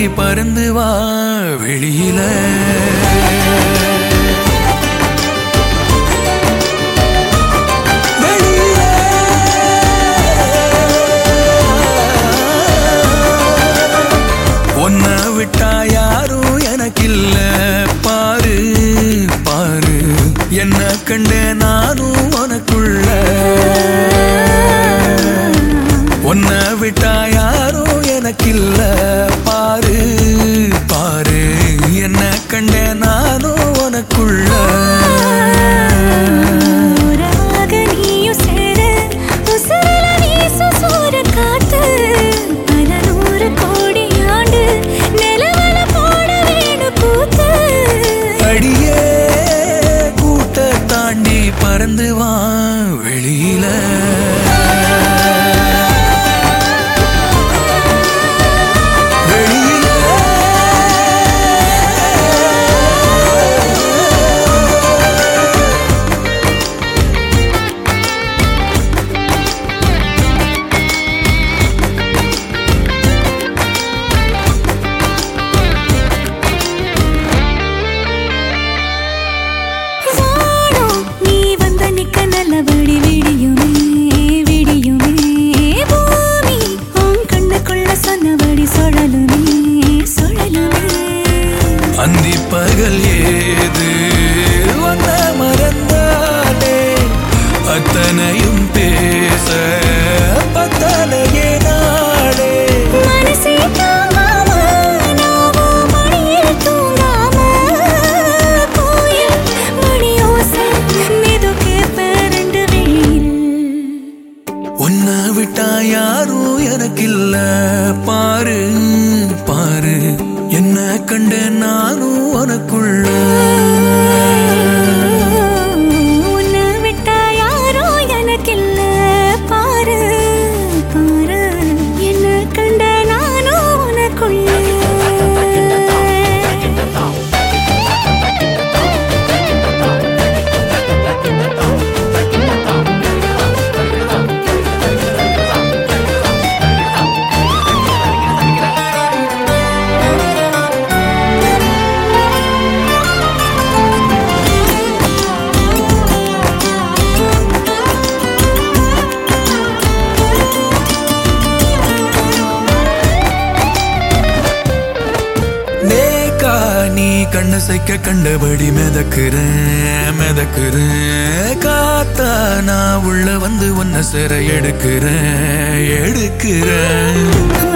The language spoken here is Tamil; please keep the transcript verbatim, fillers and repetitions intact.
பறந்து வா வெளியில. ஒன்ன விட்டா யாரும் எனக்கில்ல பாரு பாரு, என்ன கண்ட நானும் உனக்குள்ள. ஒன்ன விட்டா யாரும் எனக்கில்ல பாரு பாரு, என்ன கண்ட நானும் உனக்குள்ள. பறந்து வா வெளியில. அந்தி பகல் ஏது வந்த மறந்தானே, அத்தனையும் பேச பத்தனையே நாளே. மனசே தாங்காம நாவோ மணியில் தூங்காம, கோயில் மணியோசை மிதுக்கே பேரண்டு வெளியில். உன்னை விட்டா யாரும் எனக்கில்ல பாரு பாரு, என்ன கண்ட நானும் உனக்குள்ள. உன்னை விட்டா யாரோ எனக்கில்ல பாரு பாரு, என்ன கண்ட நானும் உனக்குள்ள. நீ கண்ணு சைக்க கண்டபடி மிதக்குறேன் மிதக்குறேன், காத்தா நான் உள்ள வந்து உன்னை சிறை எடுக்கிறேன் எடுக்கிறேன்.